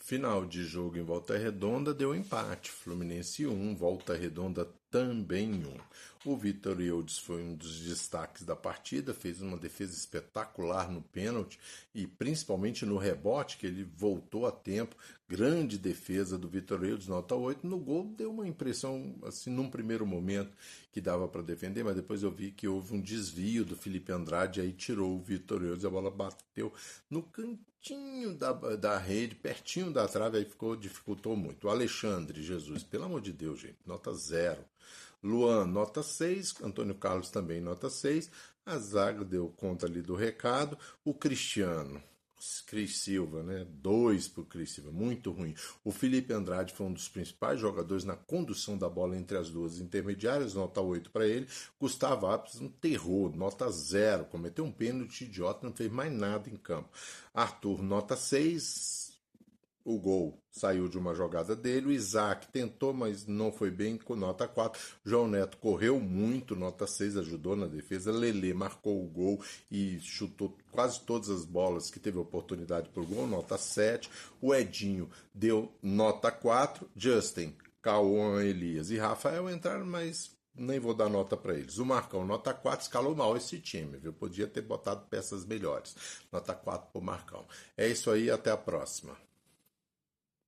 Final de jogo em Volta Redonda deu empate. Fluminense 1, Volta Redonda também 1. O Vitor Eudes foi um dos destaques da partida, fez uma defesa espetacular no pênalti e principalmente no rebote, que ele voltou a tempo. Grande defesa do Vitor Eudes, nota 8. No gol deu uma impressão, assim, num primeiro momento que dava para defender, mas depois eu vi que houve um desvio do Felipe Andrade, aí tirou o Vitor Eudes, a bola bateu no cantinho da rede, pertinho da trave, aí dificultou muito. O Alexandre Jesus, pelo amor de Deus, gente, nota 0. Luan, nota 6. Antônio Carlos também, nota 6. A zaga deu conta ali do recado. O Cristiano, Cris Silva, né? 2 para o Cris Silva, muito ruim. O Felipe Andrade foi um dos principais jogadores na condução da bola entre as duas intermediárias, nota 8 para ele. Gustavo Alves, um terror, nota 0. Cometeu um pênalti idiota, não fez mais nada em campo. Arthur, nota 6. O gol saiu de uma jogada dele. O Isaac tentou, mas não foi bem, com nota 4. João Neto correu muito, nota 6, ajudou na defesa. Lelê marcou o gol e chutou quase todas as bolas que teve oportunidade por gol, nota 7. O Edinho deu nota 4. Justin, Cauã, Elias e Rafael entraram, mas nem vou dar nota para eles. O Marcão, nota 4, escalou mal esse time, viu? Podia ter botado peças melhores. Nota 4 pro Marcão. É isso aí, até a próxima.